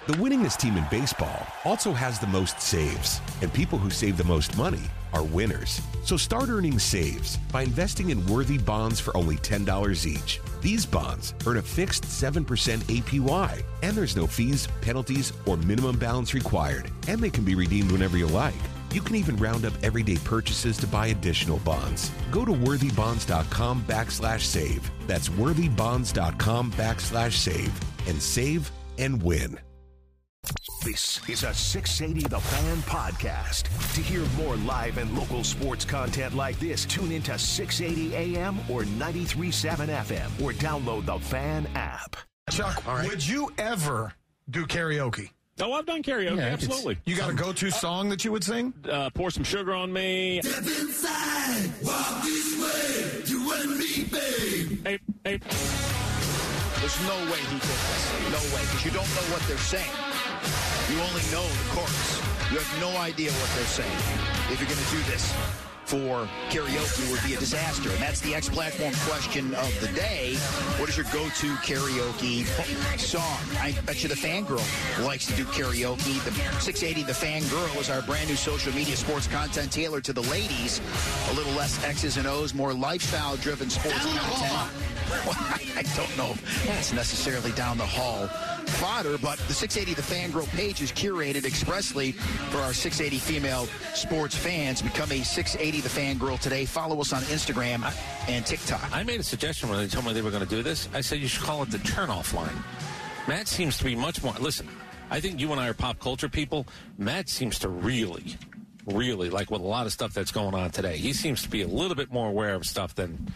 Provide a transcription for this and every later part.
The winningest team in baseball also has the most saves, and people who save the most money are winners. So start earning saves by investing in worthy bonds for only $10 each. These bonds earn a fixed 7% APY, and there's no fees, penalties, or minimum balance required, and they can be redeemed whenever you like. You can even round up everyday purchases to buy additional bonds. Go to worthybonds.com/save. That's worthybonds.com/save and save and win. This is a 680 The Fan podcast. To hear more live and local sports content like this, tune into 680 AM or 93.7 FM or download the Fan app. Chuck, would you ever do karaoke? Oh, I've done karaoke, absolutely. You got a go-to song that you would sing? Pour Some Sugar on Me. Step inside, walk this way, you and me, babe. Hey. There's no way he did this. No way, because you don't know what they're saying. You only know the chorus. You have no idea what they're saying. If you're going to do this for karaoke, it would be a disaster. And that's the X-Platform question of the day. What is your go-to karaoke song? I bet you the Fangirl likes to do karaoke. The 680 The Fangirl is our brand new social media sports content tailored to the ladies. A little less X's and O's, more lifestyle-driven sports content. Well, I don't know if that's necessarily down the hall fodder, but the 680 The Fangirl page is curated expressly for our 680 female sports fans. Become a 680 The Fangirl today. Follow us on Instagram and TikTok. I made a suggestion when they told me they were going to do this. I said you should call it the turn-off line. Matt seems to be much more... Listen, I think you and I are pop culture people. Matt seems to really, like with a lot of stuff that's going on today, he seems to be a little bit more aware of stuff than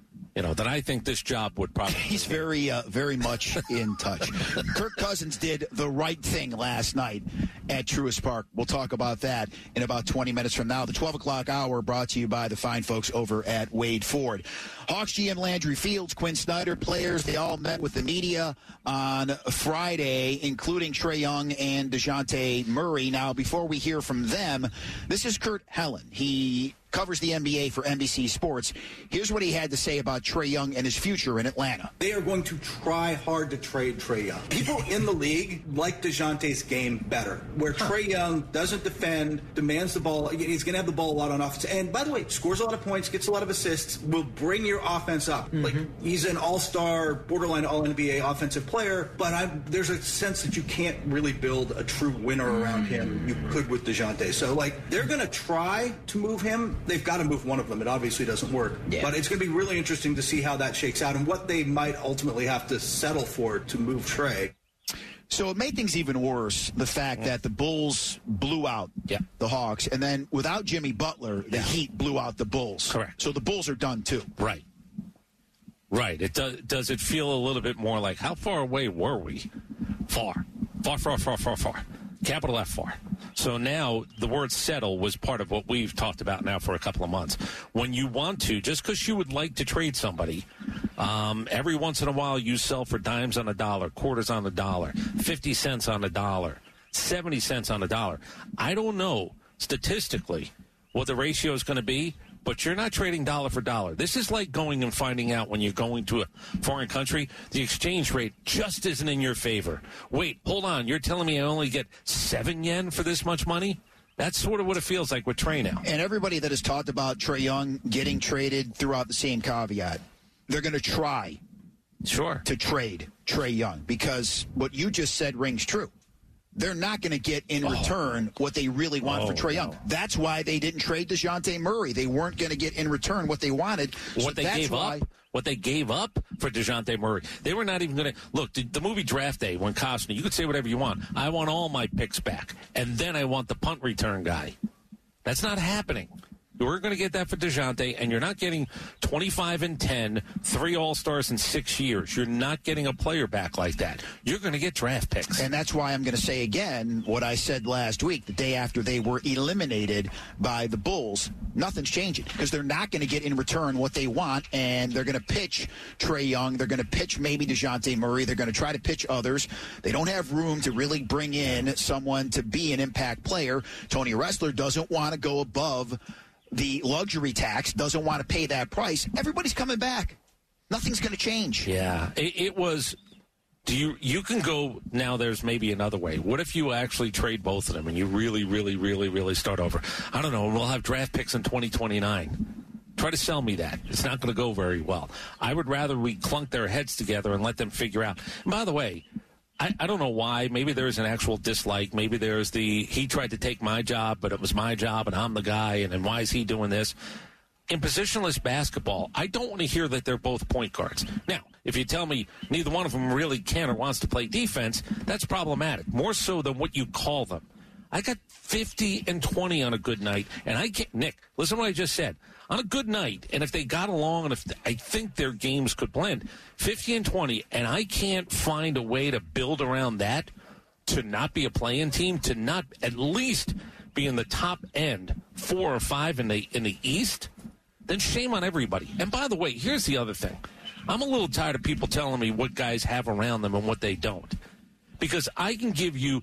I think this job would probably... He's very much in touch. Kirk Cousins did the right thing last night at Truist Park. We'll talk about that in about 20 minutes from now. The 12 o'clock hour brought to you by the fine folks over at Wade Ford. Hawks GM Landry Fields, Quinn Snyder, players, they all met with the media on Friday, including Trae Young and DeJounte Murray. Now, before we hear from them, this is Kurt Helen. He covers the NBA for NBC Sports. Here's what he had to say about Trae Young and his future in Atlanta. They are going to try hard to trade Trae Young. People in the league like DeJounte's game better, where Trae Young doesn't defend, demands the ball. He's going to have the ball a lot on offense. And by the way, scores a lot of points, gets a lot of assists, will bring your offense up. Like, he's an all-star, borderline all-NBA offensive player, but there's a sense that you can't really build a true winner around him. You could with DeJounte. So, they're going to try to move him. They've got to move one of them. It obviously doesn't work. Yeah. But it's going to be really interesting to see how that shakes out and what they might ultimately have to settle for to move Trae. So it made things even worse, the fact that the Bulls blew out the Hawks, and then without Jimmy Butler, the Heat blew out the Bulls. Correct. So the Bulls are done, too. Right. It does it feel a little bit more like, how far away were we? Far. Capital F, far. So now the word settle was part of what we've talked about now for a couple of months. When you want to, just because you would like to trade somebody, every once in a while you sell for dimes on a dollar, quarters on the dollar, 50 cents on a dollar, 70 cents on a dollar. I don't know statistically what the ratio is going to be, but you're not trading dollar for dollar. This is like going and finding out when you're going to a foreign country, the exchange rate just isn't in your favor. Wait, hold on. You're telling me I only get 7 yen for this much money? That's sort of what it feels like with Trae now. And everybody that has talked about Trae Young getting traded throughout the same caveat, they're going to try to trade Trae Young, because what you just said rings true. They're not going to get in return what they really want for Trae Young. No. That's why they didn't trade DeJounte Murray. They weren't going to get in return what they wanted. What they gave up for DeJounte Murray. They were not even going to... Look, the movie Draft Day, when Costner, you could say whatever you want. I want all my picks back, and then I want the punt return guy. That's not happening. We're going to get that for DeJounte, and you're not getting 25 and 10, 3 All-Stars in 6 years. You're not getting a player back like that. You're going to get draft picks. And that's why I'm going to say again what I said last week, the day after they were eliminated by the Bulls. Nothing's changing, because they're not going to get in return what they want, and they're going to pitch Trae Young. They're going to pitch maybe DeJounte Murray. They're going to try to pitch others. They don't have room to really bring in someone to be an impact player. Tony Ressler doesn't want to go above the luxury tax, doesn't want to pay that price. Everybody's coming back. Nothing's going to change. Yeah, it was You can go now. There's maybe another way. What if you actually trade both of them and you really, really, really, really start over? I don't know. We'll have draft picks in 2029. Try to sell me that. It's not going to go very well. I would rather we clunk their heads together and let them figure out. And by the way, I don't know why. Maybe there's an actual dislike. Maybe there's he tried to take my job, but it was my job and I'm the guy. And then why is he doing this? In positionless basketball, I don't want to hear that they're both point guards. Now, if you tell me neither one of them really can or wants to play defense, that's problematic, more so than what you call them. I got 50 and 20 on a good night, and I can't. Nick, listen to what I just said. On a good night, and if they got along, and if I think their games could blend, 50 and 20, and I can't find a way to build around that to not be a play-in team, to not at least be in the top end 4 or 5 in the East, then shame on everybody. And by the way, here's the other thing. I'm a little tired of people telling me what guys have around them and what they don't. Because I can give you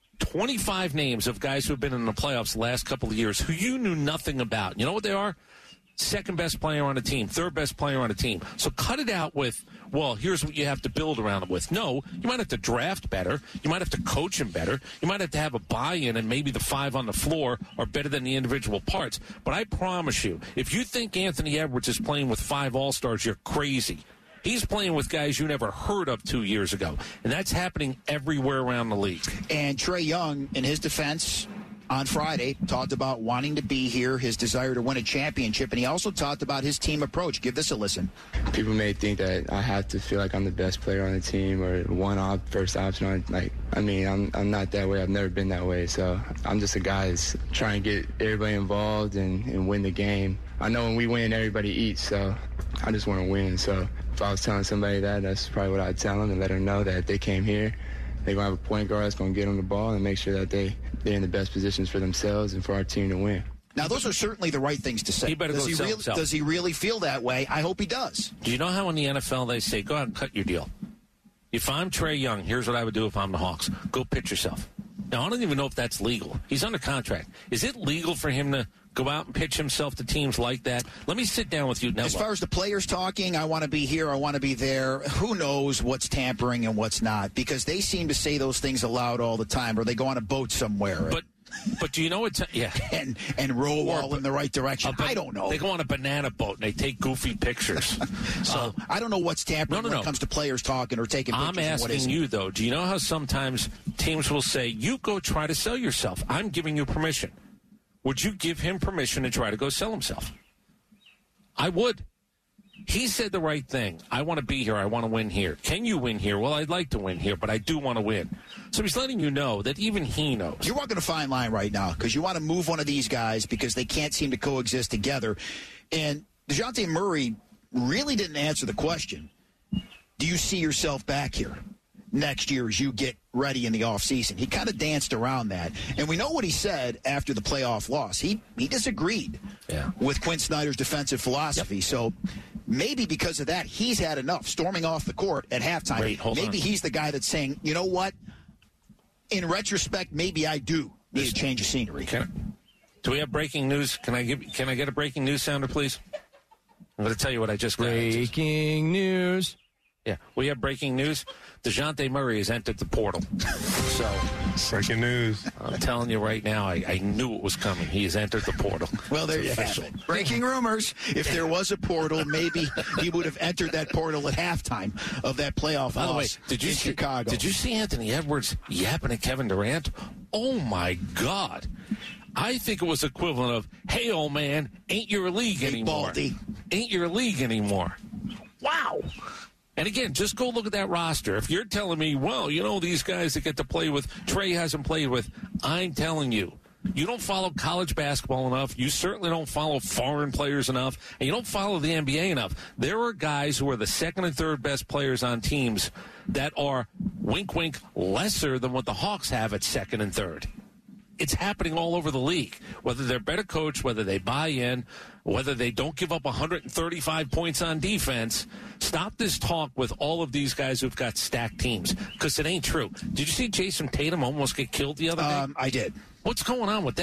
25 names of guys who have been in the playoffs the last couple of years who you knew nothing about. You know what they are? Second best player on a team, third best player on a team. So cut it out with, well, here's what you have to build around them with. No, you might have to draft better. You might have to coach them better. You might have to have a buy-in, and maybe the 5 on the floor are better than the individual parts. But I promise you, if you think Anthony Edwards is playing with 5 All-Stars, you're crazy. He's playing with guys you never heard of 2 years ago, and that's happening everywhere around the league. And Trae Young, in his defense on Friday, talked about wanting to be here, his desire to win a championship, and he also talked about his team approach. Give this a listen. People may think that I have to feel like I'm the best player on the team or first option. I'm not that way. I've never been that way. So I'm just a guy that's trying to get everybody involved and win the game. I know when we win, everybody eats, so I just want to win. So if I was telling somebody that's probably what I'd tell them, and let them know that if they came here, they're going to have a point guard that's going to get them the ball and make sure that they're in the best positions for themselves and for our team to win. Now, those are certainly the right things to say. He better go sell himself. Does he really feel that way? I hope he does. Do you know how in the NFL they say, go out and cut your deal? If I'm Trae Young, here's what I would do if I'm the Hawks. Go pitch yourself. Now, I don't even know if that's legal. He's under contract. Is it legal for him to go out and pitch himself to teams like that? Let me sit down with you now. As far as the players talking, I want to be here, I want to be there. Who knows what's tampering and what's not? Because they seem to say those things aloud all the time, or they go on a boat somewhere. But do you know it's and row all in the right direction? I don't know. They go on a banana boat and they take goofy pictures. So I don't know what's tampering when it comes to players talking or taking pictures. I'm asking you though. Do you know how sometimes teams will say, "You go try to sell yourself. I'm giving you permission." Would you give him permission to try to go sell himself? I would. He said the right thing. I want to be here. I want to win here. Can you win here? Well, I'd like to win here, but I do want to win. So he's letting you know that even he knows. You're walking a fine line right now because you want to move one of these guys because they can't seem to coexist together. And DeJounte Murray really didn't answer the question. Do you see yourself back here next year as you get ready in the offseason? He kind of danced around that. And we know what he said after the playoff loss. He disagreed with Quinn Snyder's defensive philosophy. Yep. So maybe because of that, he's had enough storming off the court at halftime. Maybe he's the guy that's saying, you know what? In retrospect, maybe I do need a change of scenery. Do we have breaking news? Can I get a breaking news sounder, please? I'm going to tell you what I just got. Breaking news. Yeah, we have breaking news. DeJounte Murray has entered the portal. So, breaking news. I'm telling you right now, I knew it was coming. He has entered the portal. Well, there you have it. Breaking rumors. If there was a portal, maybe he would have entered that portal at halftime of that playoff By the way, loss did you in see, Chicago. Did you see Anthony Edwards yapping at Kevin Durant? Oh, my God. I think it was equivalent of, hey, old man, ain't your league anymore. Baldy. Ain't your league anymore. Wow. And again, just go look at that roster. If you're telling me, well, you know, these guys that get to play with, Trae hasn't played with, I'm telling you, you don't follow college basketball enough. You certainly don't follow foreign players enough. And you don't follow the NBA enough. There are guys who are the second and third best players on teams that are, wink, wink, lesser than what the Hawks have at second and third. It's happening all over the league. Whether they're better coached, whether they buy in, whether they don't give up 135 points on defense. Stop this talk with all of these guys who've got stacked teams, because it ain't true. Did you see Jason Tatum almost get killed the other day? I did. What's going on with that?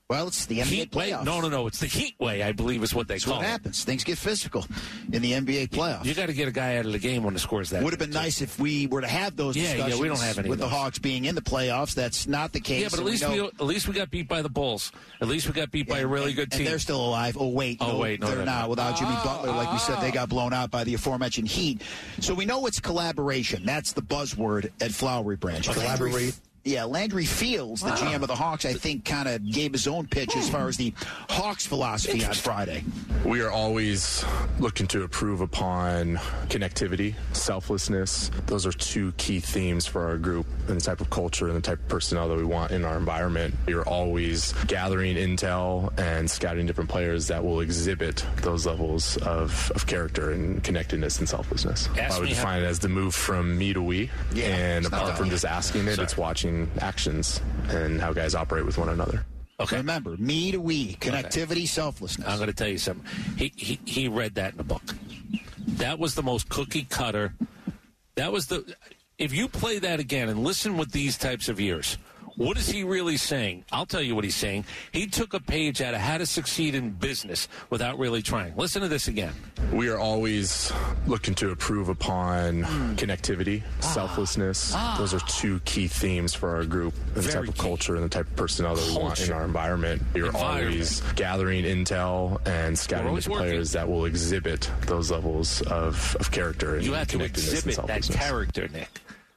Well, it's the NBA Heat way? playoffs. No. It's the Heat way, I believe is what they That's call what it. happens. Things get physical in the NBA playoffs. You got to get a guy out of the game when the score's that. Would have been nice if we were to have those discussions we don't have any with of the those. Hawks being in the playoffs. That's not the case. Yeah, but at least we got beat by the Bulls. At least we got beat by a really good team. And they're still alive. No, they're not. Without Jimmy Butler, like we said, they got blown out by the aforementioned Heat. So we know it's collaboration. That's the buzzword at Flowery Branch. Collaborate. Yeah, Landry Fields, the GM of the Hawks, I think kind of gave his own pitch as far as the Hawks philosophy on Friday. We are always looking to improve upon connectivity, selflessness. Those are two key themes for our group and the type of culture and the type of personnel that we want in our environment. We are always gathering intel and scouting different players that will exhibit those levels of character and connectedness and selflessness. I would define it as the move from me to we. Yeah, and apart from just asking it, it's watching actions and how guys operate with one another. Okay. Remember, me to we, connectivity, selflessness. I'm going to tell you something. He read that in the book. That was the most cookie cutter. That was the. If you play that again and listen with these types of ears, what is he really saying? I'll tell you what he's saying. He took a page out of How to Succeed in Business Without Really Trying. Listen to this again. We are always looking to improve upon connectivity, selflessness. Those are two key themes for our group and the type of culture and the type of personnel that we want in our environment. We are always gathering intel and scouting different players that will exhibit those levels of character and you have to exhibit that character, Nick.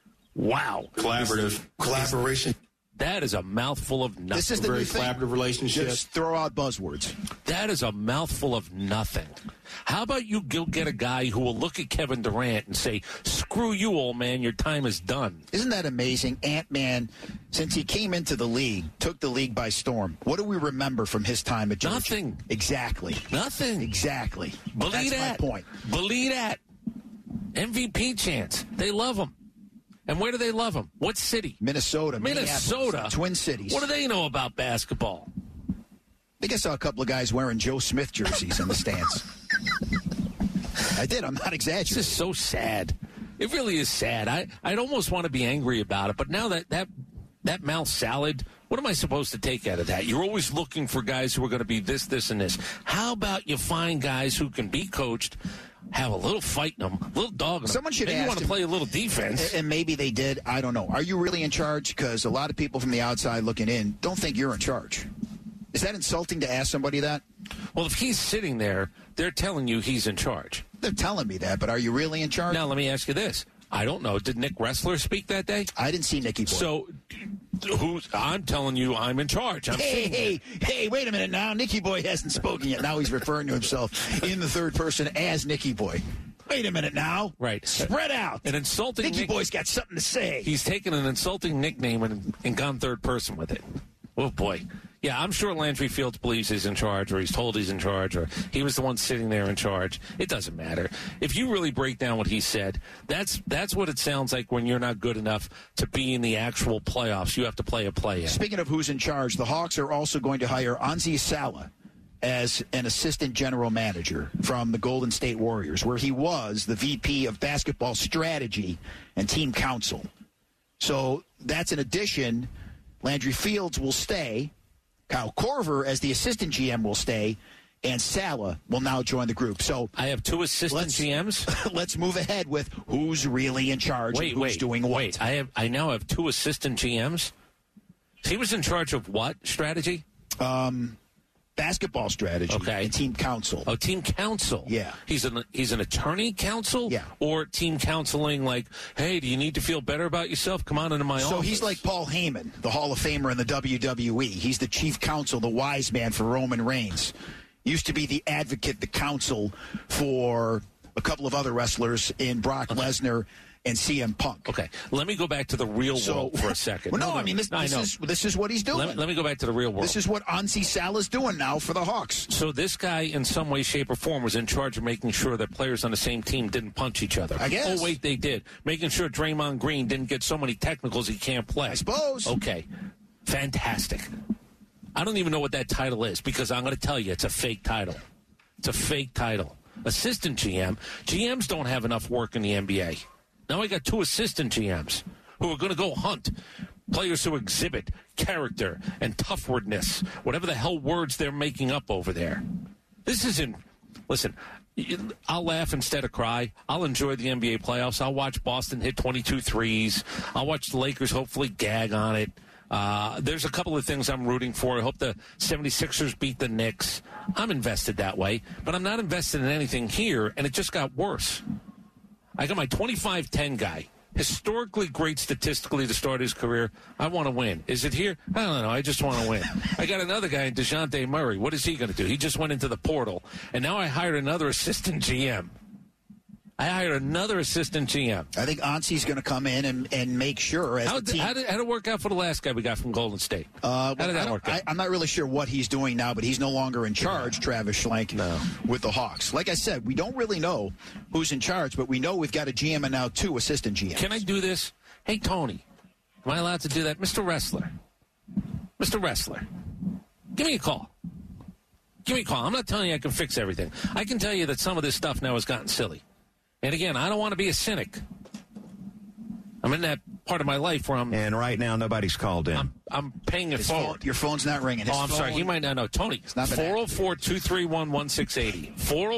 Wow. Collaboration. That is a mouthful of nothing. This is the very new thing. collaborative relationship. Just throw out buzzwords. That is a mouthful of nothing. How about you go get a guy who will look at Kevin Durant and say, screw you, old man, your time is done. Isn't that amazing? Ant-Man, since he came into the league, took the league by storm. What do we remember from his time at Georgia? Nothing. Exactly. Nothing. Exactly. Believe That's that. my point. Believe that. MVP chance. They love him. And where do they love him? What city? Minnesota. Twin Cities. What do they know about basketball? I think I saw a couple of guys wearing Joe Smith jerseys in the stands. I did. I'm not exaggerating. This is so sad. It really is sad. I'd almost want to be angry about it, but now that mouth salad, what am I supposed to take out of that? You're always looking for guys who are going to be this, and this. How about you find guys who can be coached, have a little fight in them, a little dog in them. Someone should maybe ask want to play a little defense. And maybe they did. I don't know. Are you really in charge? Because a lot of people from the outside looking in don't think you're in charge. Is that insulting to ask somebody that? Well, if he's sitting there, they're telling you he's in charge. They're telling me that, but are you really in charge? Now, let me ask you this. I don't know. Did Nick Ressler speak that day? I didn't see Nicky Boy. So, I'm telling you I'm in charge. Hey, wait a minute now. Nicky Boy hasn't spoken yet. Now he's referring to himself in the third person as Nicky Boy. Wait a minute now. Right. Spread out. An insulting Nicky Boy's got something to say. He's taken an insulting nickname and gone third person with it. Oh, boy. Yeah, I'm sure Landry Fields believes he's in charge, or he's told he's in charge, or he was the one sitting there in charge. It doesn't matter. If you really break down what he said, that's what it sounds like when you're not good enough to be in the actual playoffs. You have to play a play-in. Speaking of who's in charge, the Hawks are also going to hire Anzi Salah as an assistant general manager from the Golden State Warriors, where he was the VP of basketball strategy and team council. So that's an addition. Landry Fields will stay. Kyle Korver, as the assistant GM, will stay, and Salah will now join the group. So I have two assistant GMs. Let's move ahead with who's really in charge and who's doing what. I now have two assistant GMs. He was in charge of what strategy? Basketball strategy and team counsel. Oh, team counsel. Yeah. He's an attorney counsel? Yeah. Or team counseling like, hey, do you need to feel better about yourself? Come on into my office. So he's like Paul Heyman, the Hall of Famer in the WWE. He's the chief counsel, the wise man for Roman Reigns. Used to be the advocate, the counsel for a couple of other wrestlers in Brock Lesnar and CM Punk. Okay, let me go back to the real world for a second. Well, I mean, this is what he's doing. Let me go back to the real world. This is what Anzi Salah's doing now for the Hawks. So this guy, in some way, shape, or form, was in charge of making sure that players on the same team didn't punch each other. I guess. Oh, wait, they did. Making sure Draymond Green didn't get so many technicals he can't play. I suppose. Okay, fantastic. I don't even know what that title is because I'm going to tell you it's a fake title. It's a fake title. Assistant GM. GMs don't have enough work in the NBA. Now I got two assistant GMs who are going to go hunt. Players who exhibit character and toughwordness, whatever the hell words they're making up over there. This isn't, listen, I'll laugh instead of cry. I'll enjoy the NBA playoffs. I'll watch Boston hit 22 threes. I'll watch the Lakers hopefully gag on it. There's a couple of things I'm rooting for. I hope the 76ers beat the Knicks. I'm invested that way, but I'm not invested in anything here, and it just got worse. I got my 25-10 guy. Historically great statistically to start his career. I want to win. Is it here? I don't know. I just want to win. I got another guy, DeJounte Murray. What is he going to do? He just went into the portal. And now I hired another assistant GM. I think Ansi's going to come in and make sure. How did it work out for the last guy we got from Golden State? How did that work out? I'm not really sure what he's doing now, but he's no longer in charge, Travis Schlenk, with the Hawks. Like I said, we don't really know who's in charge, but we know we've got a GM and now 2 assistant GMs. Can I do this? Hey, Tony, am I allowed to do that? Mr. Wrestler, give me a call. I'm not telling you I can fix everything. I can tell you that some of this stuff now has gotten silly. And again, I don't want to be a cynic. I'm in that part of my life where I'm... And right now, nobody's called in. I'm paying it forward. Your phone's not ringing. I'm sorry. He might not know. Tony, 404-231-1680.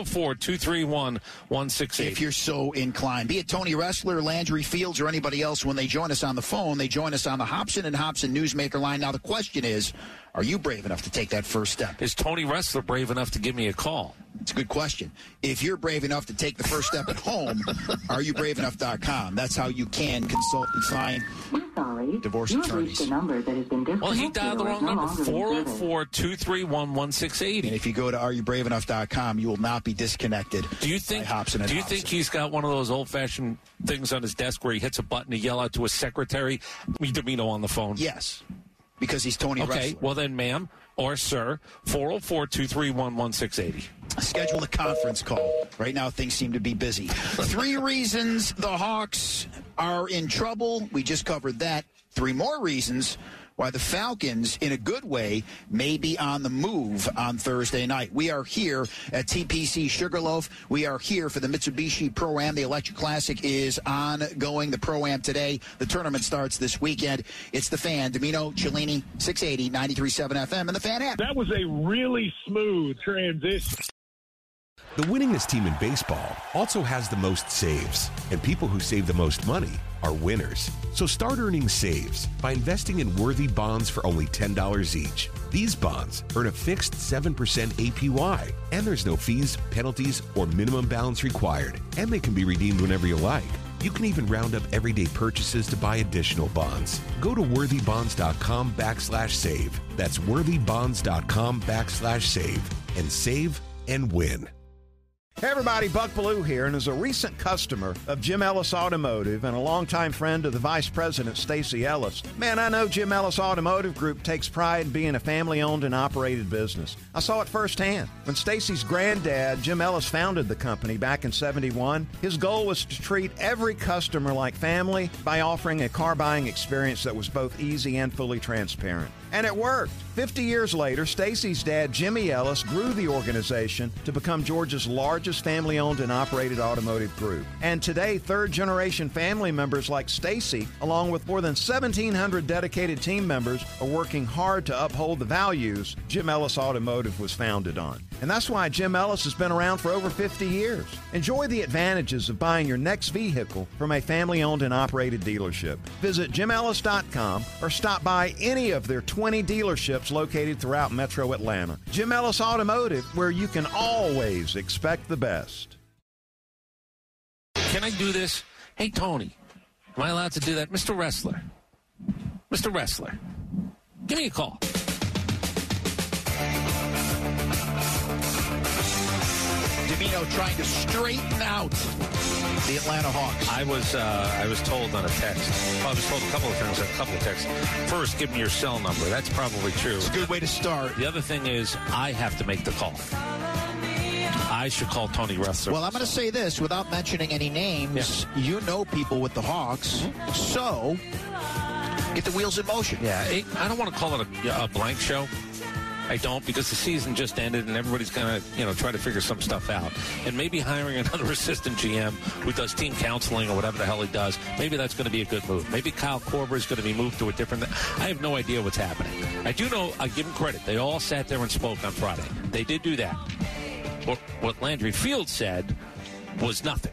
404-231-1680. If you're so inclined. Be it Tony Wrestler, Landry Fields, or anybody else, when they join us on the phone, they join us on the Hobson and Hobson Newsmaker line. Now, the question is, are you brave enough to take that first step? Is Tony Wrestler brave enough to give me a call? It's a good question. If you're brave enough to take the first step at home, areyoubravenough.com. That's how you can consult and find divorce attorneys. Well, he dialed the wrong number. 404-231-1680. And if you go to areyoubravenough.com, you will not be disconnected. Do you think he's got one of those old-fashioned things on his desk where he hits a button to yell out to his secretary, Domino on the phone? Yes. Because he's Tony Wrestler. Okay, well then, ma'am or sir, 404-231-1680. Schedule a conference call. Right now, things seem to be busy. 3 reasons the Hawks are in trouble. We just covered that. 3 more reasons why the Falcons, in a good way, may be on the move on Thursday night. We are here at TPC Sugarloaf. We are here for the Mitsubishi Pro-Am. The Electric Classic is ongoing. The Pro-Am today. The tournament starts this weekend. It's the Fan. Domino, Cellini, 680, 93.7 FM, and the Fan app. That was a really smooth transition. The winningest team in baseball also has the most saves, and people who save the most money are winners. So start earning saves by investing in worthy bonds for only $10 each. These bonds earn a fixed 7% APY, and there's no fees, penalties, or minimum balance required, and they can be redeemed whenever you like. You can even round up everyday purchases to buy additional bonds. Go to worthybonds.com/save. That's worthybonds.com/save and save and win. Hey everybody, Buck Bellew here, and as a recent customer of Jim Ellis Automotive and a longtime friend of the Vice President, Stacy Ellis, man, I know Jim Ellis Automotive Group takes pride in being a family-owned and operated business. I saw it firsthand. When Stacy's granddad, Jim Ellis, founded the company back in '71, his goal was to treat every customer like family by offering a car buying experience that was both easy and fully transparent. And it worked. 50 years later, Stacy's dad, Jimmy Ellis, grew the organization to become Georgia's largest family-owned and operated automotive group. And today, third-generation family members like Stacy, along with more than 1,700 dedicated team members, are working hard to uphold the values Jim Ellis Automotive was founded on. And that's why Jim Ellis has been around for over 50 years. Enjoy the advantages of buying your next vehicle from a family-owned and operated dealership. Visit JimEllis.com or stop by any of their 20 dealerships located throughout Metro Atlanta. Jim Ellis Automotive, where you can always expect the best. Can I do this? Hey, Tony, am I allowed to do that? Mr. Wrestler, give me a call. Domino trying to straighten out the Atlanta Hawks. I was told on a text. Well, I was told a couple of times on a couple of texts. First, give me your cell number. That's probably true. It's a good way to start. The other thing is, I have to make the call. I should call Tony Wrestler. Well, I'm going to say this without mentioning any names. Yeah. You know people with the Hawks, so get the wheels in motion. Yeah, I don't want to call it a blank show. I don't, because the season just ended and everybody's going to, try to figure some stuff out. And maybe hiring another assistant GM who does team counseling or whatever the hell he does, maybe that's going to be a good move. Maybe Kyle Korver is going to be moved to a different... I have no idea what's happening. I do know, I give them credit. They all sat there and spoke on Friday. They did do that. What Landry Fields said was nothing.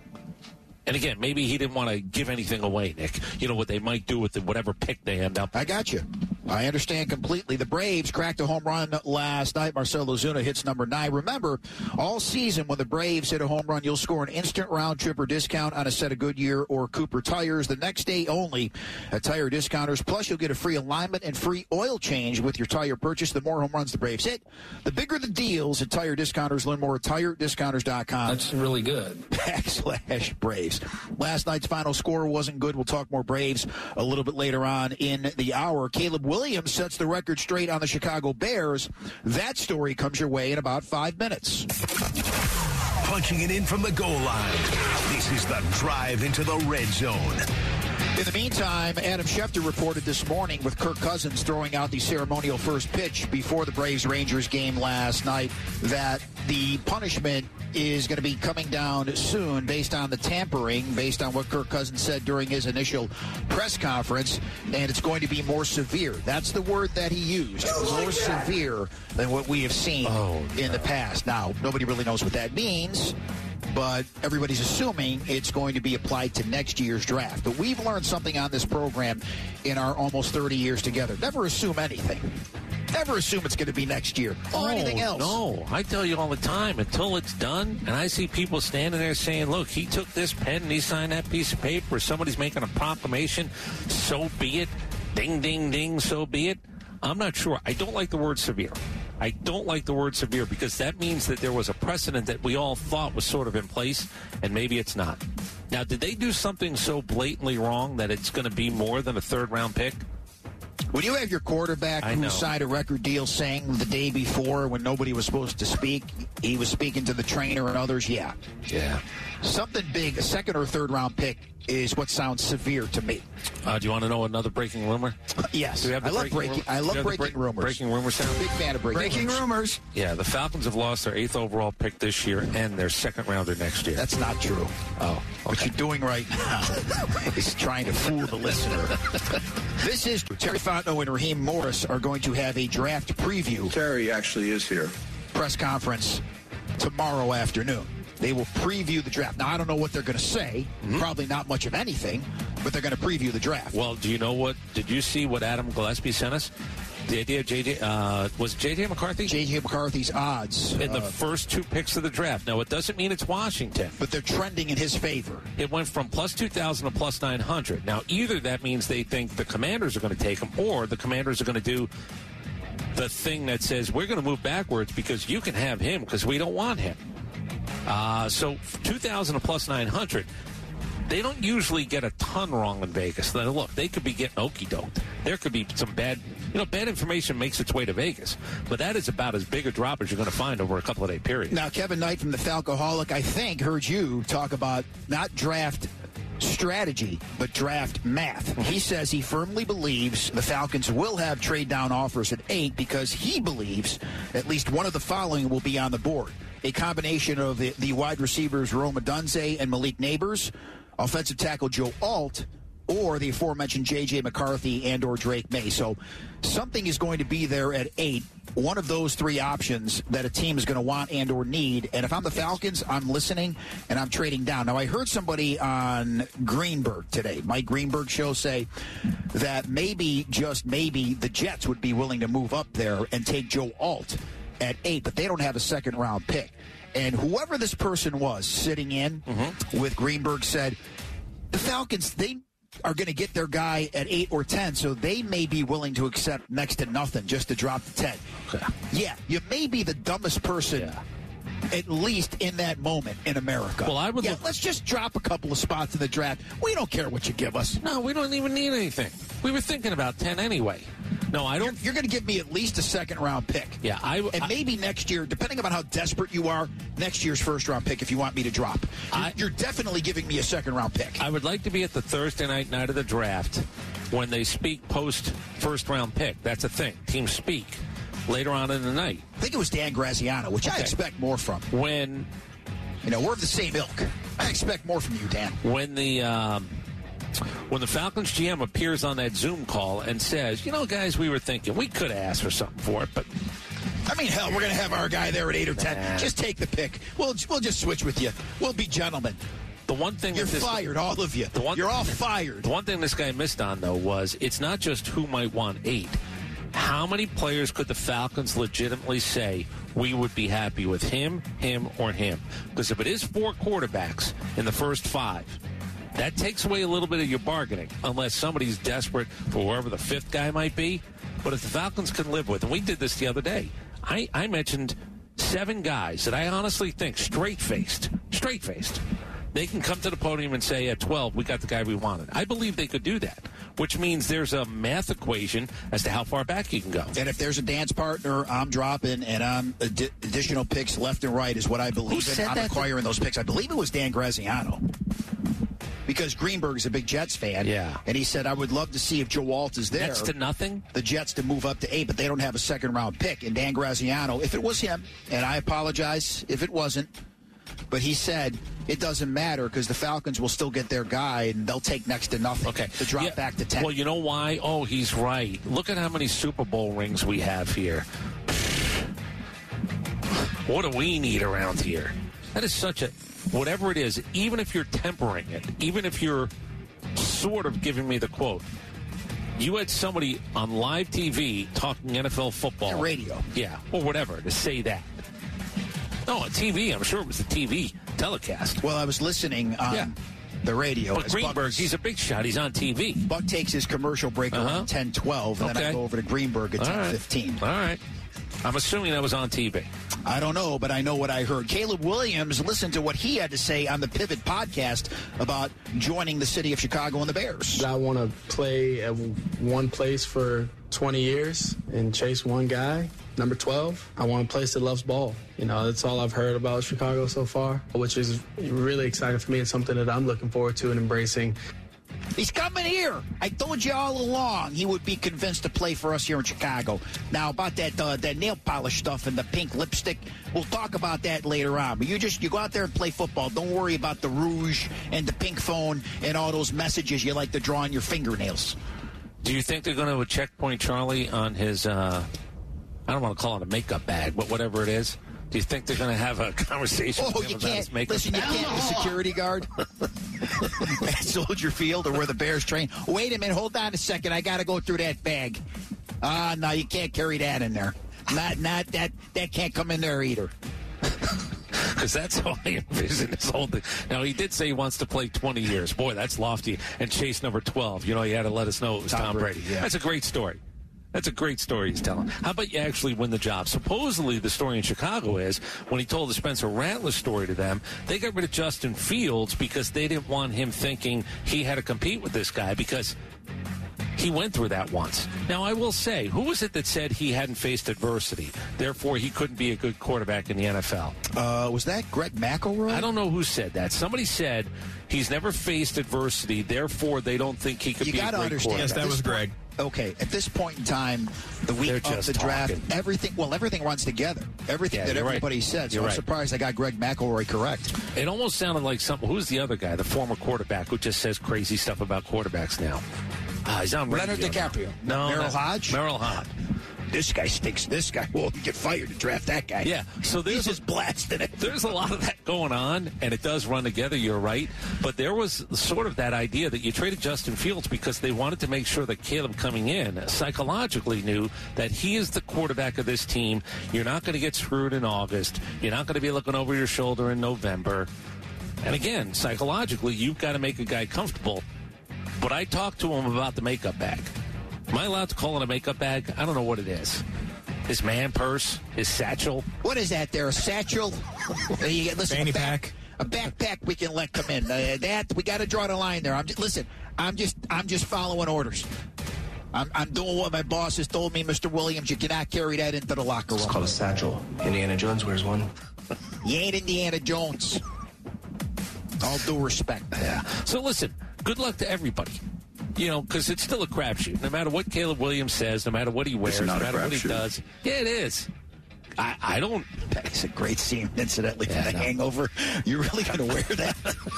And again, maybe he didn't want to give anything away, Nick. What they might do with whatever pick they end up. I got you. I understand completely. The Braves cracked a home run last night. Marcell Ozuna hits number 9. Remember, all season when the Braves hit a home run, you'll score an instant round trip or discount on a set of Goodyear or Cooper tires the next day only at Tire Discounters. Plus, you'll get a free alignment and free oil change with your tire purchase. The more home runs the Braves hit, the bigger the deals at Tire Discounters. Learn more at TireDiscounters.com. That's really good. /Braves. Last night's final score wasn't good. We'll talk more Braves a little bit later on in the hour. Caleb Williams sets the record straight on the Chicago Bears. That story comes your way in about 5 minutes. Punching it in from the goal line. This is the drive into the red zone. In the meantime, Adam Schefter reported this morning with Kirk Cousins throwing out the ceremonial first pitch before the Braves-Rangers game last night that the punishment is going to be coming down soon based on the tampering, based on what Kirk Cousins said during his initial press conference, and it's going to be more severe. That's the word that he used, more severe than what we have seen in the past. Now, nobody really knows what that means, but everybody's assuming it's going to be applied to next year's draft. But we've learned something on this program in our almost 30 years together. Never assume anything. Never assume it's going to be next year or anything else. No, I tell you all the time, until it's done, and I see people standing there saying, look, he took this pen and he signed that piece of paper, or somebody's making a proclamation, so be it. Ding, ding, ding, so be it. I'm not sure. I don't like the word severe. I don't like the word severe because that means that there was a precedent that we all thought was sort of in place, and maybe it's not. Now, did they do something so blatantly wrong that it's going to be more than a third-round pick? When you have your quarterback who signed a record deal saying the day before when nobody was supposed to speak, he was speaking to the trainer and others, yeah. Something big, a second or third round pick is what sounds severe to me. Do you want to know another breaking rumor? Yes. I love breaking rumors. Breaking rumor sound? Big fan of breaking rumors. Yeah, the Falcons have lost their 8th overall pick this year and their second rounder next year. That's not true. Oh, okay. What you're doing right now is trying to fool the listener. This is Terry Fontenot and Raheem Morris are going to have a draft preview. Terry actually is here. Press conference tomorrow afternoon. They will preview the draft. Now, I don't know what they're going to say. Probably not much of anything, but they're going to preview the draft. Well, do you know what? Did you see what Adam Gillespie sent us? The idea of was J.J. McCarthy? J.J. McCarthy's odds. In the first 2 picks of the draft. Now, it doesn't mean it's Washington. But they're trending in his favor. It went from plus 2,000 to plus 900. Now, either that means they think the Commanders are going to take him, or the Commanders are going to do the thing that says, we're going to move backwards because you can have him because we don't want him. So 2,000 to plus 900, they don't usually get a ton wrong in Vegas. Now, look, they could be getting okey-doked. There could be some bad information makes its way to Vegas. But that is about as big a drop as you're going to find over a couple of day period. Now, Kevin Knight from the Falcoholic, I think, heard you talk about not draft strategy, but draft math. He says he firmly believes the Falcons will have trade-down offers at 8 because he believes at least one of the following will be on the board. A combination of the wide receivers Rome Odunze and Malik Neighbors, offensive tackle Joe Alt, or the aforementioned J.J. McCarthy and or Drake May. So something is going to be there at 8, one of those 3 options that a team is going to want and or need. And if I'm the Falcons, I'm listening and I'm trading down. Now, I heard somebody on Greenberg today, Mike Greenberg show, say that maybe, just maybe, the Jets would be willing to move up there and take Joe Alt at 8, but they don't have a second-round pick. And whoever this person was sitting in with Greenberg said, the Falcons, they are going to get their guy at 8 or 10, so they may be willing to accept next to nothing just to drop to 10. Okay. Yeah, you may be the dumbest person, at least in that moment in America. Well, I would let's just drop a couple of spots in the draft. We don't care what you give us. No, we don't even need anything. We were thinking about 10 anyway. No, I don't. You're going to give me at least a second-round pick. Yeah, and maybe next year, depending on how desperate you are, next year's first-round pick if you want me to drop. You're definitely giving me a second-round pick. I would like to be at the Thursday night of the draft when they speak post-first-round pick. That's a thing. Teams speak. later on in the night. I think it was Dan Graziano, which I expect more from. When, we're of the same ilk. I expect more from you, Dan. When the Falcons GM appears on that Zoom call and says, guys, we were thinking we could have asked for something for it, but hell, we're going to have our guy there at 8 or 10. Just take the pick. We'll just switch with you. We'll be gentlemen. The one thing you're fired, all of you. You're all fired. The one thing this guy missed on, though, was it's not just who might want 8. How many players could the Falcons legitimately say we would be happy with him, or him? Because if it is 4 quarterbacks in the first 5, that takes away a little bit of your bargaining, unless somebody's desperate for whoever the 5th guy might be. But if the Falcons can live with, and we did this the other day, I mentioned 7 guys that I honestly think straight-faced, they can come to the podium and say, at 12, we got the guy we wanted. I believe they could do that, which means there's a math equation as to how far back you can go. And if there's a dance partner, I'm dropping, and I'm additional picks left and right is what I believe in. I'm acquiring those picks. I believe it was Dan Graziano. Because Greenberg is a big Jets fan. Yeah. And he said, I would love to see if Joe Alt is there. Next to nothing? The Jets to move up to 8, but they don't have a second-round pick. And Dan Graziano, if it was him, and I apologize if it wasn't, but he said it doesn't matter because the Falcons will still get their guy, and they'll take next to nothing to drop back to 10. Well, you know why? Oh, he's right. Look at how many Super Bowl rings we have here. What do we need around here? That is such a... Whatever it is, even if you're tempering it, even if you're sort of giving me the quote, you had somebody on live TV talking NFL football. The radio. Yeah, or whatever, to say that. No, on TV. I'm sure it was the TV telecast. Well, I was listening on the radio. But Greenberg, he's a big shot. He's on TV. Buck takes his commercial break around 10:12, and then I go over to Greenberg at 10:15. All right. I'm assuming that was on TV. I don't know, but I know what I heard. Caleb Williams, listen to what he had to say on the Pivot podcast about joining the city of Chicago and the Bears. I want to play at one place for 20 years and chase one guy. Number 12, I want a place that loves ball. That's all I've heard about Chicago so far, which is really exciting for me and something that I'm looking forward to and embracing. He's coming here. I told you all along he would be convinced to play for us here in Chicago. Now, about that nail polish stuff and the pink lipstick, we'll talk about that later on. But you go out there and play football. Don't worry about the rouge and the pink phone and all those messages you like to draw on your fingernails. Do you think they're going to checkpoint Charlie on his, I don't want to call it a makeup bag, but whatever it is? Do you think they're going to have a conversation with him about his makeup bag? Listen, you can't. The security guard at Soldier Field or where the Bears train. Wait a minute. Hold on a second. I got to go through that bag. No, you can't carry that in there. Not that can't come in there either. Because that's how I envision this whole thing. Now, he did say he wants to play 20 years. Boy, that's lofty. And chase number 12. He had to let us know it was Tom Brady. Yeah. That's a great story. That's a great story he's telling. How about you actually win the job? Supposedly, the story in Chicago is when he told the Spencer Rattler story to them, they got rid of Justin Fields because they didn't want him thinking he had to compete with this guy because he went through that once. Now, I will say, who was it that said he hadn't faced adversity, therefore he couldn't be a good quarterback in the NFL? Was that Greg McElroy? I don't know who said that. Somebody said he's never faced adversity, therefore they don't think he could be a great quarterback. Yes, that was Greg. Okay, at this point in time, the week of the draft, everything runs together. Everything that everybody said. So I'm surprised I got Greg McElroy correct. It almost sounded like something. Who's the other guy, the former quarterback, who just says crazy stuff about quarterbacks now? He's on Leonard DiCaprio. No, Merrill Hodge? Merrill Hodge. This guy stinks. This guy will get fired to draft that guy. Yeah, so he's just blasting it. There's a lot of that going on, and it does run together. You're right, but there was sort of that idea that you traded Justin Fields because they wanted to make sure that Caleb coming in psychologically knew that he is the quarterback of this team. You're not going to get screwed in August. You're not going to be looking over your shoulder in November. And again, psychologically, you've got to make a guy comfortable. But I talked to him about the makeup bag. Am I allowed to call it a makeup bag? I don't know what it is. His man purse? His satchel? What is that there? A satchel? Fanny pack? A backpack we can let come in. That we got to draw the line there. I'm just following orders. I'm doing what my boss has told me, Mr. Williams. You cannot carry that into the locker room. It's called a satchel. Indiana Jones wears one. You ain't Indiana Jones. All due respect. Yeah. So listen, good luck to everybody. because it's still a crapshoot. No matter what Caleb Williams says, no matter what he wears, no matter what he does. Yeah, it is. I don't. That's a great scene, incidentally, from The Hangover. You're really going to wear that?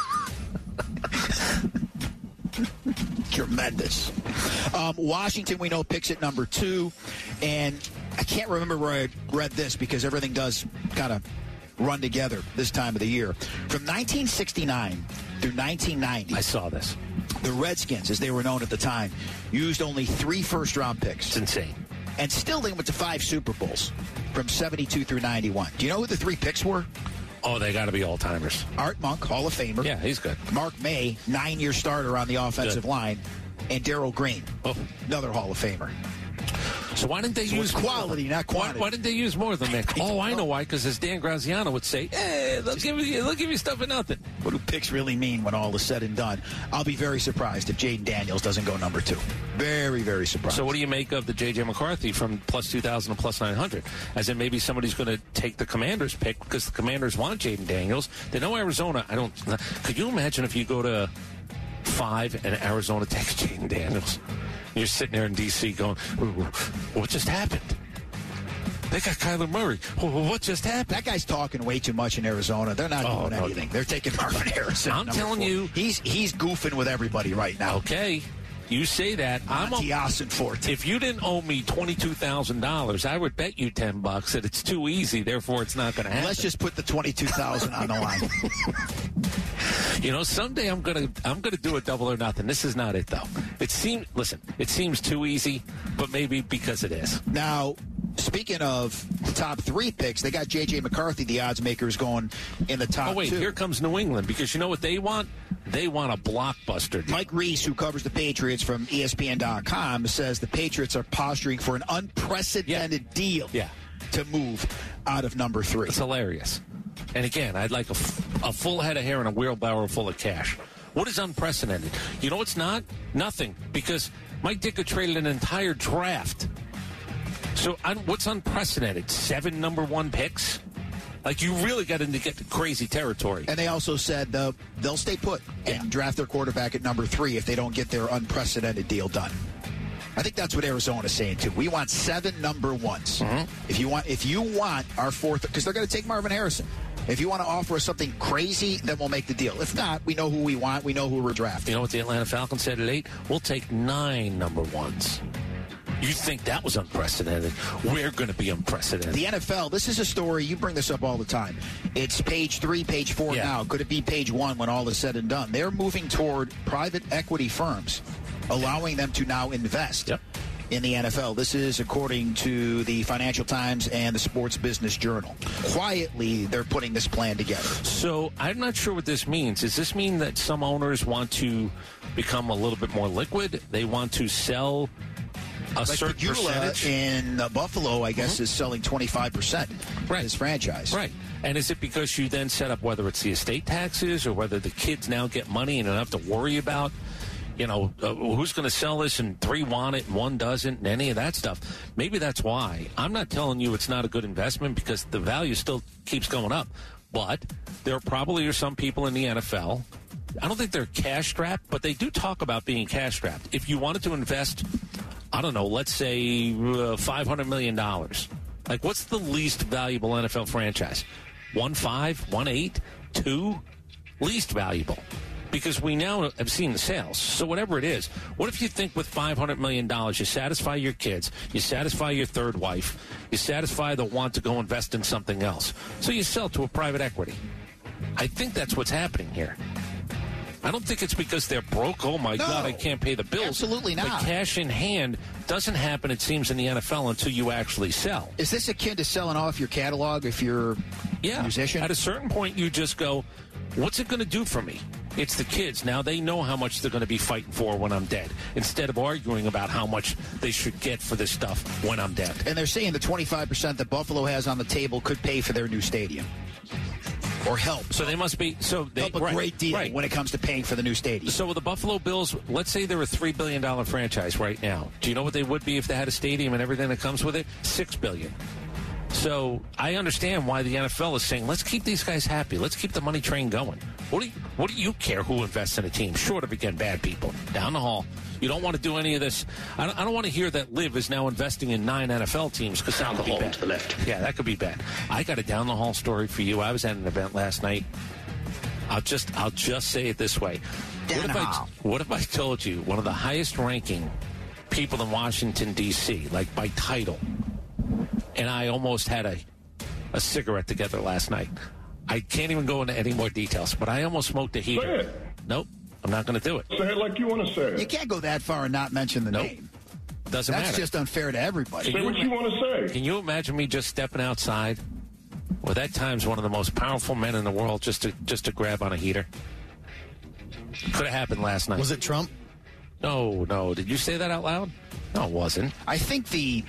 Tremendous. Washington, we know, picks at number 2. And I can't remember where I read this because everything does kind of run together this time of the year. From 1969 through 1990. I saw this. The Redskins, as they were known at the time, used only 3 first-round picks. It's insane. And still they went to 5 Super Bowls from 72 through 91. Do you know who the 3 picks were? Oh, they got to be all-timers. Art Monk, Hall of Famer. Yeah, he's good. Mark May, 9-year starter on the offensive line. And Darryl Green, another Hall of Famer. So why didn't they use quality, not quantity? Why didn't they use more than that? I know why. Because as Dan Graziano would say, they'll give you stuff for nothing. What do picks really mean when all is said and done? I'll be very surprised if Jaden Daniels doesn't go number 2. Very, very surprised. So what do you make of the J.J. McCarthy from plus 2,000 to plus 900? As in maybe somebody's going to take the Commanders pick because the Commanders want Jaden Daniels. They know Arizona. Could you imagine if you go to 5 and Arizona takes Jaden Daniels? You're sitting there in D.C. going, what just happened? They got Kyler Murray. What just happened? That guy's talking way too much in Arizona. They're not doing anything. They're taking Marvin Harrison. I'm telling you. He's goofing with everybody right now. Okay. You say that. If you didn't owe me $22,000, I would bet you $10 that it's too easy, therefore it's not going to happen. Let's just put the $22,000 on the line. Someday I'm gonna do a double or nothing. This is not it though. It seems too easy, but maybe because it is. Now, speaking of the top 3 picks, they got J.J. McCarthy, the odds makers, going in the top 2. Here comes New England, because you know what they want? They want a blockbuster deal. Mike Reese, who covers the Patriots from ESPN.com, says the Patriots are posturing for an unprecedented deal to move out of number 3. It's hilarious. And again, I'd like a full head of hair and a wheelbarrow full of cash. What is unprecedented? You know what's not? Nothing. Because Mike Ditka traded an entire draft. So what's unprecedented? 7 number 1 picks? Like, you really got to get to crazy territory. And they also said they'll stay put and draft their quarterback at number 3 if they don't get their unprecedented deal done. I think that's what Arizona's saying, too. We want 7 number 1s. Mm-hmm. If you want our 4th, because they're going to take Marvin Harrison. If you want to offer us something crazy, then we'll make the deal. If not, we know who we want. We know who we're drafting. You know what the Atlanta Falcons said at 8? We'll take 9 number 1s. You think that was unprecedented? We're going to be unprecedented. The NFL, this is a story, you bring this up all the time. It's page 3, page 4 now. Could it be page 1 when all is said and done? They're moving toward private equity firms, allowing them to now invest in the NFL. This is according to the Financial Times and the Sports Business Journal. Quietly, they're putting this plan together. So I'm not sure what this means. Does this mean that some owners want to become a little bit more liquid? They want to sell a certain percentage? In Buffalo, I guess, is selling 25% of his franchise. Right. And is it because you then set up whether it's the estate taxes or whether the kids now get money and don't have to worry about, who's going to sell this and 3 want it and 1 doesn't and any of that stuff? Maybe that's why. I'm not telling you it's not a good investment because the value still keeps going up. But there probably are some people in the NFL. I don't think they're cash strapped, but they do talk about being cash strapped. If you wanted to invest, I don't know, let's say $500 million. Like, what's the least valuable NFL franchise? 1.5, 1.8, 2? Least valuable. Because we now have seen the sales. So whatever it is, what if you think with $500 million, you satisfy your kids, you satisfy your third wife, you satisfy the want to go invest in something else. So you sell to a private equity. I think that's what's happening here. I don't think it's because they're broke. Oh, my God, I can't pay the bills. Absolutely not. But cash in hand doesn't happen, it seems, in the NFL until you actually sell. Is this akin to selling off your catalog if you're a musician? At a certain point, you just go, what's it going to do for me? It's the kids. Now they know how much they're going to be fighting for when I'm dead, instead of arguing about how much they should get for this stuff when I'm dead. And they're saying the 25% that Buffalo has on the table could pay for their new stadium. Or help. So they must be help a great deal when it comes to paying for the new stadium. So with the Buffalo Bills, let's say they're a $3 billion franchise right now. Do you know what they would be if they had a stadium and everything that comes with it? $6 billion. So I understand why the NFL is saying, let's keep these guys happy. Let's keep the money train going. What do you care who invests in a team, short of, again, bad people? Down the hall. You don't want to do any of this. I don't want to hear that Liv is now investing in 9 NFL teams because that could be bad. To the left. Yeah, that could be bad. I got a down the hall story for you. I was at an event last night. I'll just say it this way. What if I told you one of the highest ranking people in Washington, D.C., like by title, and I almost had a cigarette together last night. I can't even go into any more details, but I almost smoked a heater. Say it. Nope, I'm not going to do it. Say it like you want to say it. You can't go that far and not mention the name. Doesn't matter. That's just unfair to everybody. Say what you want to say. Can you imagine me just stepping outside? Well, that time's one of the most powerful men in the world just to grab on a heater. Could have happened last night. Was it Trump? No. Did you say that out loud? No, it wasn't. I think the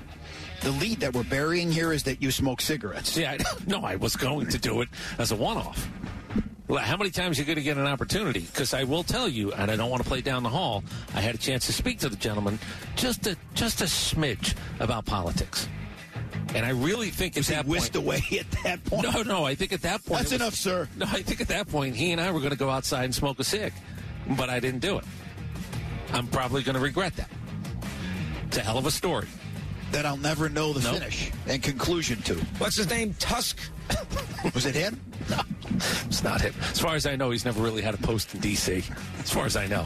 lead that we're burying here is that you smoke cigarettes. Yeah, I was going to do it as a one-off. How many times are you going to get an opportunity? Because I will tell you, and I don't want to play down the hall, I had a chance to speak to the gentleman just a smidge about politics. And I really think at that point... whisked away at that point? No, I think at that point... That's enough, sir. No, I think at that point, he and I were going to go outside and smoke a cig. But I didn't do it. I'm probably going to regret that. It's a hell of a story. That I'll never know the finish and conclusion to. What's his name? Tusk? Was it him? No, it's not him. As far as I know, he's never really had a post in D.C. As far as I know.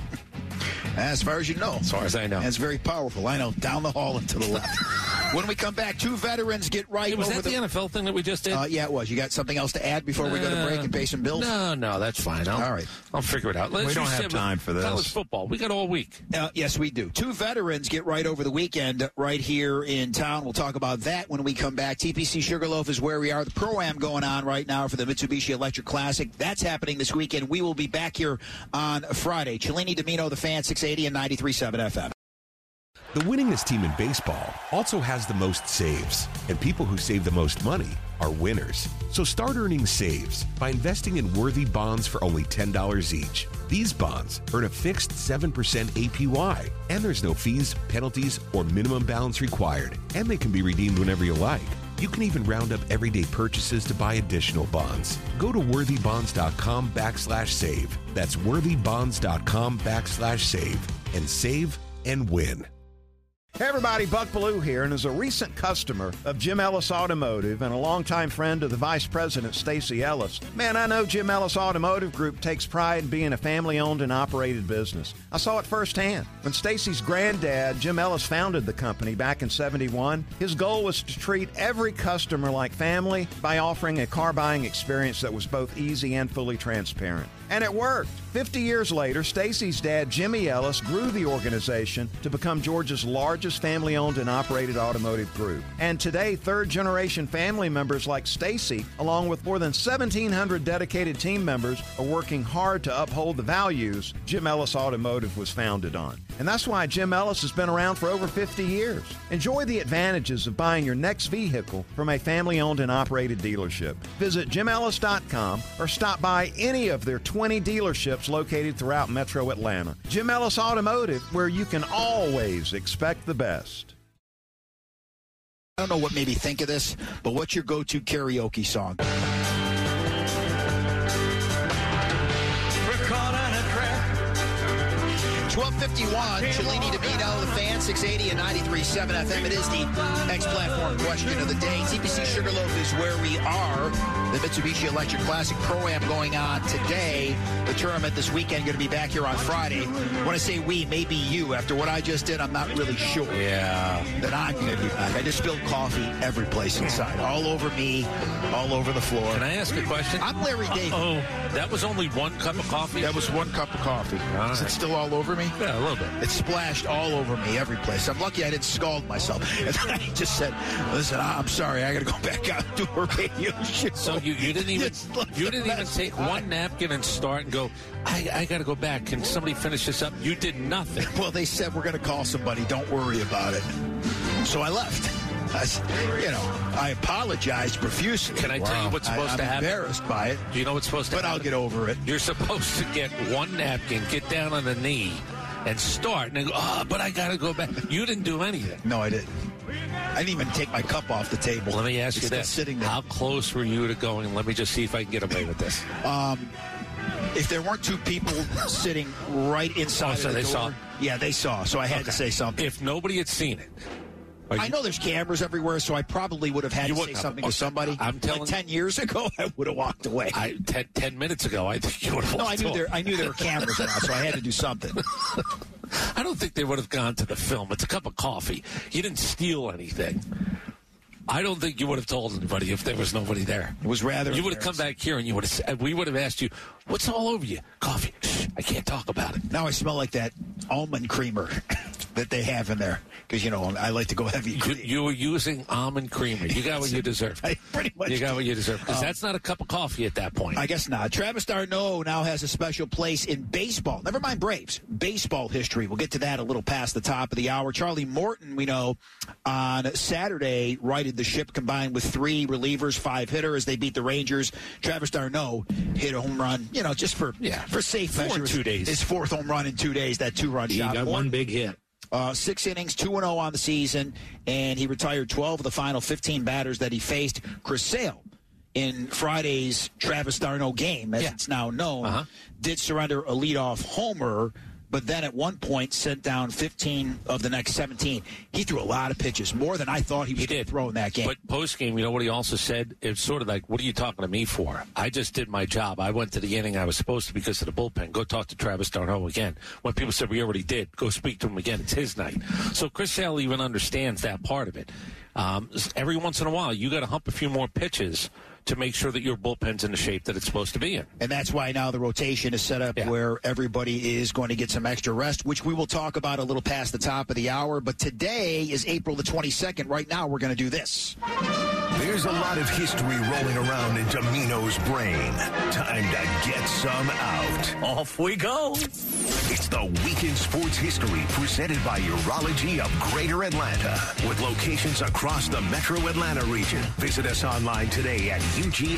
As far as you know. As far as I know. That's very powerful. I know. Down the hall and to the left. When we come back, 2 veterans get right over was that the NFL thing that we just did? Yeah, it was. You got something else to add before we go to break and pay some bills? No, that's fine. All right. I'll figure it out. We don't have time for this. College football. We got all week. Yes, we do. 2 veterans get right over the weekend right here in town. We'll talk about that when we come back. TPC Sugarloaf is where we are. The Pro-Am going on right now for the Mitsubishi Electric Classic. That's happening this weekend. We will be back here on Friday. Cellini, Domino, The Fan, 680 and 93.7 FM. The winningest team in baseball also has the most saves, and people who save the most money are winners. So start earning saves by investing in worthy bonds for only $10 each. These bonds earn a fixed 7% APY, and there's no fees, penalties, or minimum balance required, and they can be redeemed whenever you like. You can even round up everyday purchases to buy additional bonds. Go to worthybonds.com/save. That's worthybonds.com/save and save and win. Hey everybody, Buck Bellew here, and as a recent customer of Jim Ellis Automotive and a longtime friend of the Vice President, Stacey Ellis, man, I know Jim Ellis Automotive Group takes pride in being a family-owned and operated business. I saw it firsthand. When Stacey's granddad, Jim Ellis, founded the company back in '71, his goal was to treat every customer like family by offering a car buying experience that was both easy and fully transparent. And it worked. 50 years later, Stacey's dad, Jimmy Ellis, grew the organization to become Georgia's largest family-owned and operated automotive group. And today, third-generation family members like Stacey, along with more than 1,700 dedicated team members, are working hard to uphold the values Jim Ellis Automotive was founded on. And that's why Jim Ellis has been around for over 50 years. Enjoy the advantages of buying your next vehicle from a family-owned and operated dealership. Visit JimEllis.com or stop by any of their 20 dealerships located throughout Metro Atlanta. Jim Ellis Automotive, where you can always expect the best. I don't know what made me think of this, but what's your go-to karaoke song? 12:51, Cellini, Domino, The Fan, 680 and 93.7 FM. It is the X-Platform question of the day. TPC Sugarloaf is where we are. The Mitsubishi Electric Classic Pro-Am going on today. The tournament this weekend going to be back here on Friday. When I say we, maybe you. After what I just did, I'm not really sure that I'm going to be back. I just spilled coffee every place inside. All over me, all over the floor. Can I ask a question? I'm Larry David. Oh, that was only 1 cup of coffee? That was 1 cup of coffee. Is it still all over me? Yeah, a little bit. It splashed all over me, every place. I'm lucky I didn't scald myself. And then I just said, listen, I'm sorry, I got to go back out and do a radio show. So you didn't even take one napkin and start and go, I got to go back. Can somebody finish this up? You did nothing. Well, they said we're going to call somebody. Don't worry about it. So I left. I apologized profusely. Can I tell you what's supposed to happen? I'm embarrassed by it. Do you know what's supposed to happen? But I'll get over it. You're supposed to get one napkin, get down on the knee, and start, and they go, but I got to go back. You didn't do anything. No, I didn't. I didn't even take my cup off the table. Let me ask you this. Sitting there. How close were you to going, let me just see if I can get away with this? If there weren't two people sitting right inside of the door. Saw. Yeah, they saw, so I had to say something. If nobody had seen it. I know there's cameras everywhere, so I probably would have had to say something to somebody. I'm telling like 10 years ago, I would have walked away. 10 minutes ago, I think you would have walked away. I knew there were cameras around, so I had to do something. I don't think they would have gone to the film. It's a cup of coffee. You didn't steal anything. I don't think you would have told anybody if there was nobody there. It was rather. You would have come back here and we would have asked you, "What's all over you?" Coffee. Shh, I can't talk about it. Now I smell like that almond creamer that they have in there because I like to go heavy. You were using almond creamer. You got what you deserve. Pretty much. You got what you deserve because that's not a cup of coffee at that point. I guess not. Travis d'Arnaud now has a special place in baseball. Never mind Braves. Baseball history. We'll get to that a little past the top of the hour. Charlie Morton, we know, on Saturday righted the ship, combined with 3 relievers, 5 hitters. They beat the Rangers. Travis d'Arnaud hit a home run, just for safe measure. 2 days. His 4th home run in 2 days, that 2-run shot. He got one big hit. 6 innings, 2-0 on the season, and he retired 12 of the final 15 batters that he faced. Chris Sale, in Friday's Travis d'Arnaud game, as it's now known, did surrender a leadoff homer, but then at one point sent down 15 of the next 17. He threw a lot of pitches, more than I thought he was going to throw in that game. But post-game, you know what he also said? It's sort of like, what are you talking to me for? I just did my job. I went to the inning I was supposed to because of the bullpen. Go talk to Travis d'Arnaud again. When people said we already did, go speak to him again. It's his night. So Chris Sale even understands that part of it. Every once in a while, you got to hump a few more pitches to make sure that your bullpen's in the shape that it's supposed to be in. And that's why now the rotation is set up where everybody is going to get some extra rest, which we will talk about a little past the top of the hour. But today is April the 22nd. Right now, we're going to do this. There's a lot of history rolling around in Domino's brain. Time to get some out. Off we go. It's the Weekend Sports History presented by Urology of Greater Atlanta, with locations across the Metro Atlanta region. Visit us online today at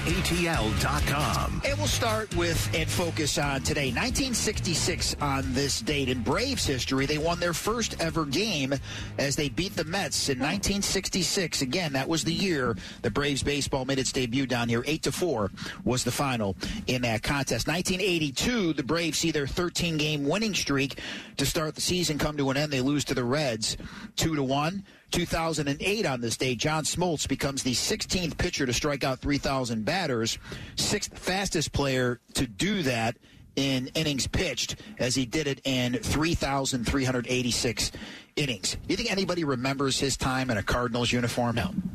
UGATL.com. And we'll start with and focus on today. 1966 on this date. In Braves history, they won their first ever game as they beat the Mets in 1966. Again, that was the year the Braves baseball made its debut down here. 8-4 was the final in that contest. 1982, the Braves see their 13-game winning streak to start the season come to an end. They lose to the Reds 2-1. 2008 on this day, John Smoltz becomes the 16th pitcher to strike out 3,000 batters, 6th fastest player to do that in innings pitched, as he did it in 3,386 innings. Do you think anybody remembers his time in a Cardinals uniform?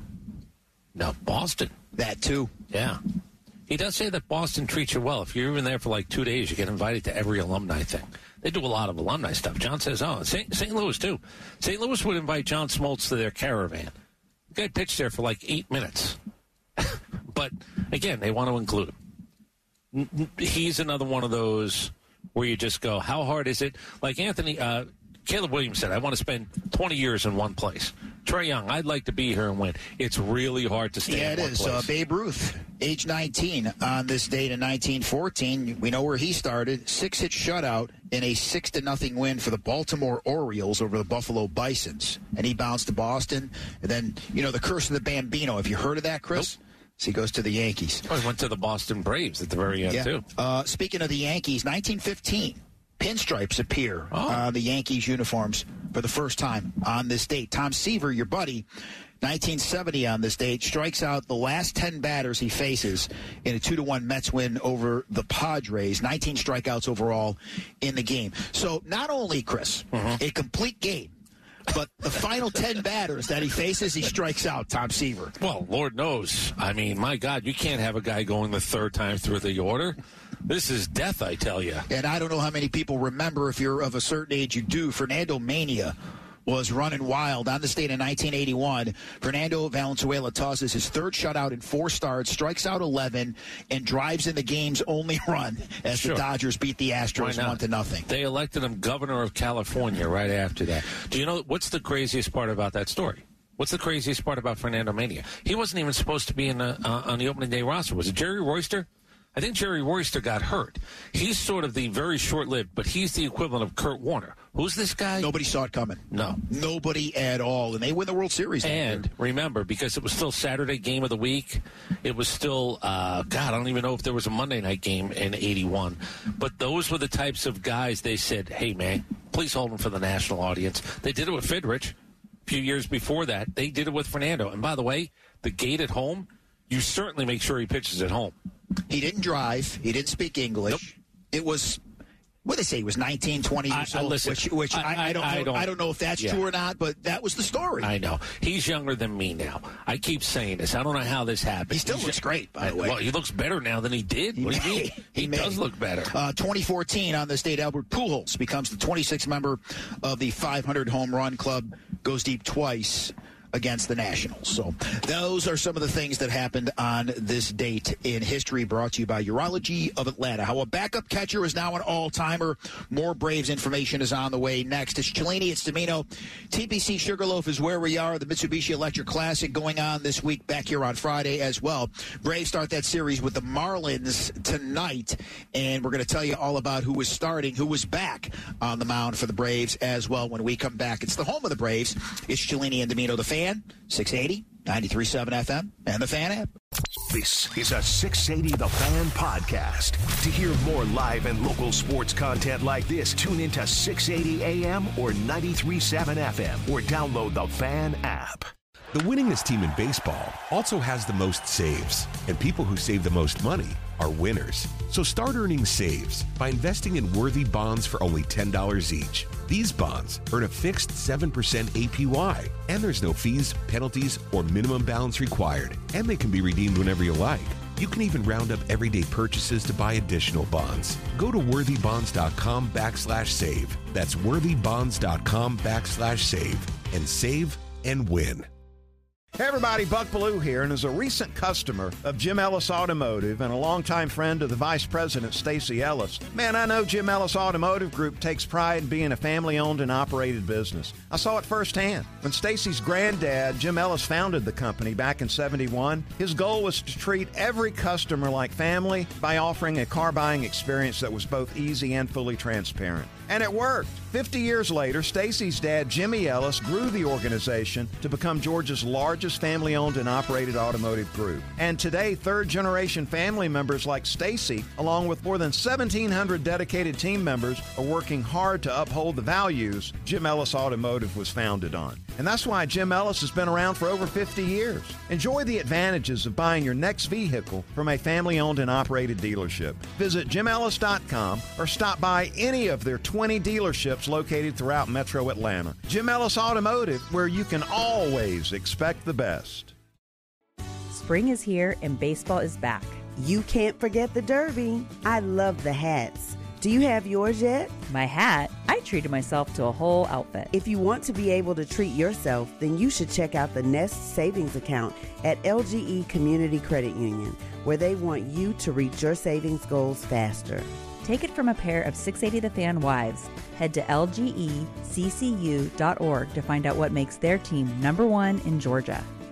No, Boston. That too. Yeah. He does say that Boston treats you well. If you're even there for like 2 days, you get invited to every alumni thing. They do a lot of alumni stuff. John says, St. Louis, too. St. Louis would invite John Smoltz to their caravan. The guy pitched there for like 8 minutes. But, again, they want to include him. He's another one of those where you just go, how hard is it? Like Caleb Williams said, I want to spend 20 years in one place. Trae Young, I'd like to be here and win. It's really hard to stay in one place. Yeah, it is. Babe Ruth, age 19, on this date in 1914. We know where he started. 6-hit shutout in a 6-0 win for the Baltimore Orioles over the Buffalo Bisons. And he bounced to Boston. And then, the curse of the Bambino. Have you heard of that, Chris? Nope. So he goes to the Yankees. Oh, he went to the Boston Braves at the very end, too. Speaking of the Yankees, 1915. Pinstripes appear on the Yankees uniforms for the first time on this date. Tom Seaver, your buddy, 1970 on this date, strikes out the last 10 batters he faces in a 2-1 Mets win over the Padres. 19 strikeouts overall in the game. So not only, Chris, a complete game, but the final 10 batters that he faces, he strikes out, Tom Seaver. Well, Lord knows. I mean, my God, you can't have a guy going the third time through the order. This is death, I tell you. And I don't know how many people remember, if you're of a certain age, you do. Fernando Mania was running wild on this date in 1981. Fernando Valenzuela tosses his third shutout in 4 starts, strikes out 11, and drives in the game's only run as the Dodgers beat the Astros 1-0. They elected him governor of California right after that. Do you know what's the craziest part about that story? What's the craziest part about Fernando Mania? He wasn't even supposed to be on the opening day roster. Was it Jerry Royster I think Jerry Royster got hurt. He's sort of the very short-lived, but he's the equivalent of Kurt Warner. Who's this guy? Nobody saw it coming. No. Nobody at all. And they win the World Series. And remember, because it was still Saturday game of the week, it was still, I don't even know if there was a Monday night game in 81. But those were the types of guys they said, hey, man, please hold them for the national audience. They did it with Fidrich a few years before that. They did it with Fernando. And by the way, the gate at home, you certainly make sure he pitches at home. He didn't drive. He didn't speak English. Nope. It was, what did they say? He was 19, 20 years old. Listen, which I don't know if that's true or not, but that was the story. I know. He's younger than me now. I keep saying this. I don't know how this happened. He still looks great, by the way. Well, he looks better now than he did. What do you mean? He does look better. 2014 on this date, Albert Pujols becomes the 26th member of the 500 home run club, goes deep twice against the Nationals. So those are some of the things that happened on this date in history, brought to you by Urology of Atlanta. How a backup catcher is now an all-timer. More Braves information is on the way next. It's Cellini, it's Domino. TPC Sugarloaf is where we are. The Mitsubishi Electric Classic going on this week back here on Friday as well. Braves start that series with the Marlins tonight, and we're going to tell you all about who was starting, who was back on the mound for the Braves as well when we come back. It's the home of the Braves. It's Cellini and Domino, the Fan. 680, 93.7 FM, and the Fan app. This is a 680 The Fan podcast. To hear more live and local sports content like this, tune into 680 AM or 93.7 FM, or download the Fan app. The winningest team in baseball also has the most saves, and people who save the most money are winners. So start earning saves by investing in worthy bonds for only $10 each. These bonds earn a fixed 7% APY, and there's no fees, penalties, or minimum balance required, and they can be redeemed whenever you like. You can even round up everyday purchases to buy additional bonds. Go to worthybonds.com/save. That's worthybonds.com/save, and save and win. Hey everybody, Buck Bellew here, and as a recent customer of Jim Ellis Automotive and a longtime friend of the Vice President, Stacey Ellis, man, I know Jim Ellis Automotive Group takes pride in being a family-owned and operated business. I saw it firsthand. When Stacey's granddad, Jim Ellis, founded the company back in '71, his goal was to treat every customer like family by offering a car-buying experience that was both easy and fully transparent. And it worked. 50 years later, Stacey's dad, Jimmy Ellis, grew the organization to become Georgia's largest family-owned and operated automotive group. And today, third-generation family members like Stacey, along with more than 1,700 dedicated team members, are working hard to uphold the values Jim Ellis Automotive was founded on. And that's why Jim Ellis has been around for over 50 years. Enjoy the advantages of buying your next vehicle from a family-owned and operated dealership. Visit JimEllis.com or stop by any of their 20 dealerships located throughout Metro Atlanta. Jim Ellis Automotive, where you can always expect the best. Spring is here and baseball is back. You can't forget the Derby. I love the hats. Do you have yours yet? My hat? I treated myself to a whole outfit. If you want to be able to treat yourself, then you should check out the Nest Savings Account at LGE Community Credit Union, where they want you to reach your savings goals faster. Take it from a pair of 680 The Fan wives. Head to lgeccu.org to find out what makes their team #1 in Georgia.